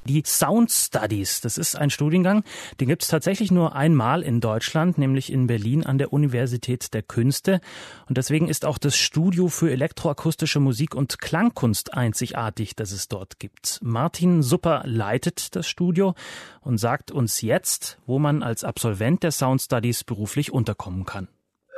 Die Sound Studies, das ist ein Studiengang, den gibt es tatsächlich nur einmal in Deutschland, nämlich in Berlin an der Universität der Künste. Und deswegen ist auch das Studio für elektroakustische Musik und Klangkunst einzigartig, das es dort gibt. Martin Supper leitet das Studio und sagt uns jetzt, wo man als Absolvent der Sound Studies beruflich unterkommen kann.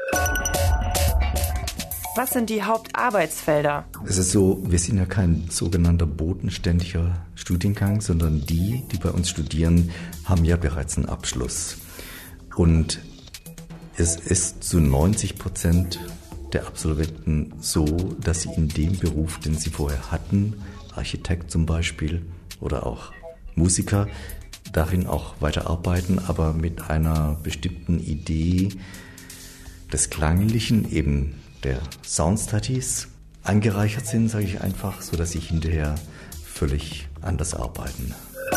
Was sind die Hauptarbeitsfelder? Es ist so, wir sind ja kein sogenannter bodenständiger Studiengang, sondern die bei uns studieren, haben ja bereits einen Abschluss. Und es ist zu 90% der Absolventen so, dass sie in dem Beruf, den sie vorher hatten, Architekt zum Beispiel oder auch Musiker, darin auch weiterarbeiten, aber mit einer bestimmten Idee des Klanglichen, eben der Sound Studies, angereichert sind, sage ich einfach, so dass sie hinterher völlig anders arbeiten.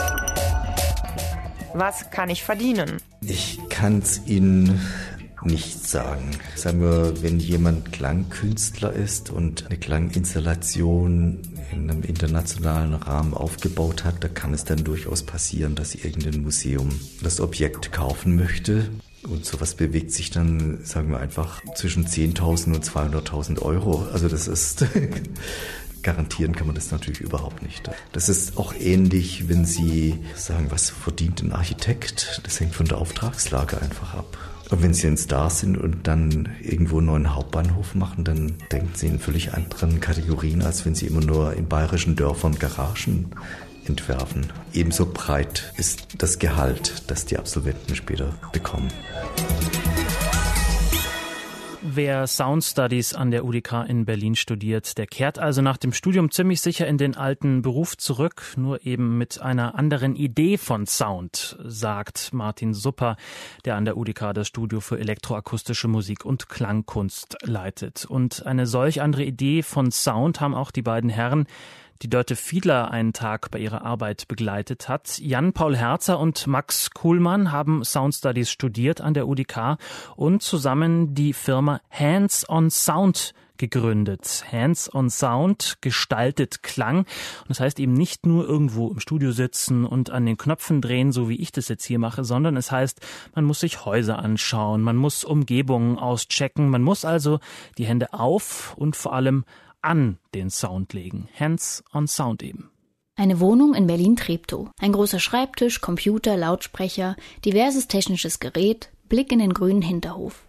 Was kann ich verdienen? Ich kann es Ihnen nicht sagen. Sagen wir, wenn jemand Klangkünstler ist und eine Klanginstallation in einem internationalen Rahmen aufgebaut hat, da kann es dann durchaus passieren, dass irgendein Museum das Objekt kaufen möchte. Und sowas bewegt sich dann, sagen wir einfach, zwischen 10.000 und 200.000 Euro. Also das ist, garantieren kann man das natürlich überhaupt nicht. Das ist auch ähnlich, wenn Sie sagen, was verdient ein Architekt? Das hängt von der Auftragslage einfach ab. Und wenn Sie ein Star sind und dann irgendwo einen neuen Hauptbahnhof machen, dann denken Sie in völlig anderen Kategorien, als wenn Sie immer nur in bayerischen Dörfern Garagen entwerfen. Ebenso breit ist das Gehalt, das die Absolventen später bekommen. Wer Sound Studies an der UDK in Berlin studiert, der kehrt also nach dem Studium ziemlich sicher in den alten Beruf zurück, nur eben mit einer anderen Idee von Sound, sagt Martin Supper, der an der UDK das Studio für elektroakustische Musik und Klangkunst leitet. Und eine solch andere Idee von Sound haben auch die beiden Herren, die Dörte Fiedler einen Tag bei ihrer Arbeit begleitet hat. Jan-Paul Herzer und Max Kuhlmann haben Sound Studies studiert an der UDK und zusammen die Firma Hands on Sound gegründet. Hands on Sound gestaltet Klang. Und das heißt eben nicht nur irgendwo im Studio sitzen und an den Knöpfen drehen, so wie ich das jetzt hier mache, sondern es heißt, man muss sich Häuser anschauen, man muss Umgebungen auschecken, man muss also die Hände auf und vor allem an den Sound legen. Hands on Sound eben. Eine Wohnung in Berlin-Treptow. Ein großer Schreibtisch, Computer, Lautsprecher, diverses technisches Gerät, Blick in den grünen Hinterhof.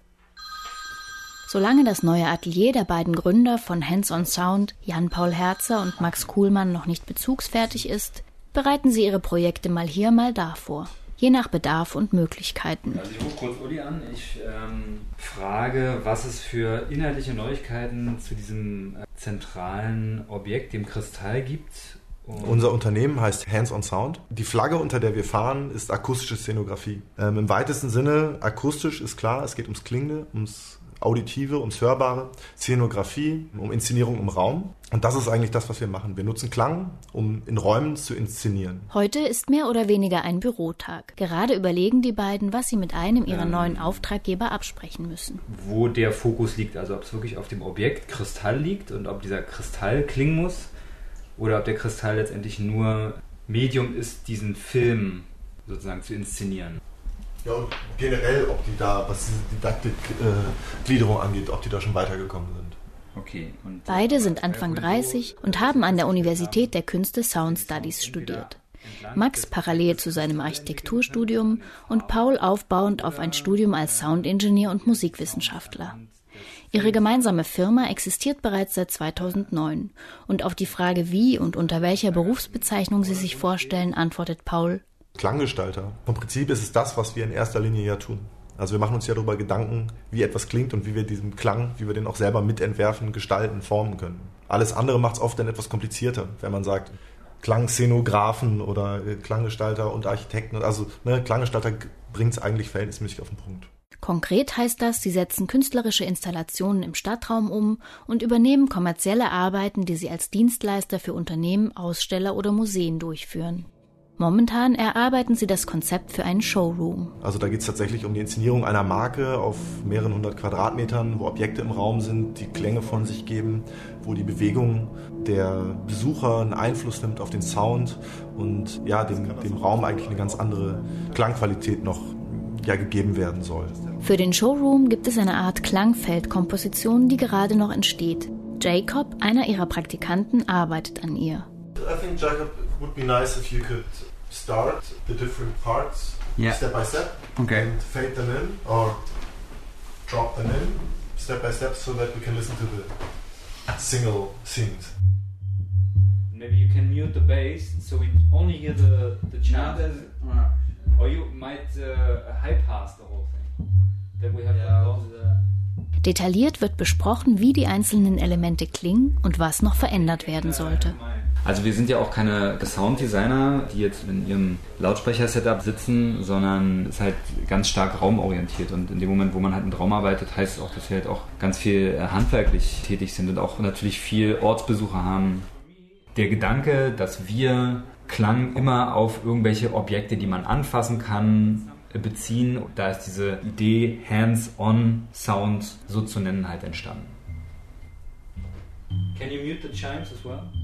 Solange das neue Atelier der beiden Gründer von Hands on Sound, Jan-Paul Herzer und Max Kuhlmann, noch nicht bezugsfertig ist, bereiten sie ihre Projekte mal hier, mal da vor. Je nach Bedarf und Möglichkeiten. Also ich rufe kurz Uli an. Ich frage, was es für inhaltliche Neuigkeiten zu diesem zentralen Objekt, dem Kristall, gibt. Unser Unternehmen heißt Hands on Sound. Die Flagge, unter der wir fahren, ist akustische Szenografie. Im weitesten Sinne akustisch ist klar, es geht ums Klingende, ums Auditive, ums Hörbare, Szenografie, um Inszenierung im Raum. Und das ist eigentlich das, was wir machen. Wir nutzen Klang, um in Räumen zu inszenieren. Heute ist mehr oder weniger ein Bürotag. Gerade überlegen die beiden, was sie mit einem ihrer neuen Auftraggeber absprechen müssen. Wo der Fokus liegt, also ob es wirklich auf dem Objekt Kristall liegt und ob dieser Kristall klingen muss oder ob der Kristall letztendlich nur Medium ist, diesen Film sozusagen zu inszenieren. Ja, und generell, ob die da, was diese Didaktikgliederung angeht, ob die da schon weitergekommen sind. Okay. Und beide sind Anfang 30 und haben an der Universität der Künste Sound Studies studiert. Max parallel zu seinem Architekturstudium und Paul aufbauend auf ein Studium als Soundingenieur und Musikwissenschaftler. Ihre gemeinsame Firma existiert bereits seit 2009 und auf die Frage, wie und unter welcher Berufsbezeichnung sie sich vorstellen, antwortet Paul: Klanggestalter. Vom Prinzip ist es das, was wir in erster Linie ja tun. Also wir machen uns ja darüber Gedanken, wie etwas klingt und wie wir diesen Klang, wie wir den auch selber mitentwerfen, gestalten, formen können. Alles andere macht es oft dann etwas komplizierter, wenn man sagt Klangszenografen oder Klanggestalter und Architekten. Also Klanggestalter bringt es eigentlich verhältnismäßig auf den Punkt. Konkret heißt das, sie setzen künstlerische Installationen im Stadtraum um und übernehmen kommerzielle Arbeiten, die sie als Dienstleister für Unternehmen, Aussteller oder Museen durchführen. Momentan erarbeiten sie das Konzept für einen Showroom. Also da geht es tatsächlich um die Inszenierung einer Marke auf mehreren 100 Quadratmetern, wo Objekte im Raum sind, die Klänge von sich geben, wo die Bewegung der Besucher einen Einfluss nimmt auf den Sound und ja, dem Raum eigentlich eine ganz andere Klangqualität noch gegeben werden soll. Für den Showroom gibt es eine Art Klangfeldkomposition, die gerade noch entsteht. Jacob, einer ihrer Praktikanten, arbeitet an ihr. I think, Jacob, it would be nice if you could start the different parts step by step and fade them in or drop them in step by step so that we can listen to the single scenes. Maybe you can mute the bass so we only hear the chant. Or you might high pass the whole thing. Then we have Detailliert wird besprochen, wie die einzelnen Elemente klingen und was noch verändert werden sollte. Also wir sind ja auch keine Sounddesigner, die jetzt in ihrem Lautsprecher-Setup sitzen, sondern es ist halt ganz stark raumorientiert. Und in dem Moment, wo man halt mit Raum arbeitet, heißt es auch, dass wir halt auch ganz viel handwerklich tätig sind und auch natürlich viel Ortsbesucher haben. Der Gedanke, dass wir Klang immer auf irgendwelche Objekte, die man anfassen kann, beziehen, da ist diese Idee Hands-on Sound so zu nennen halt entstanden. Can you mute the chimes as well?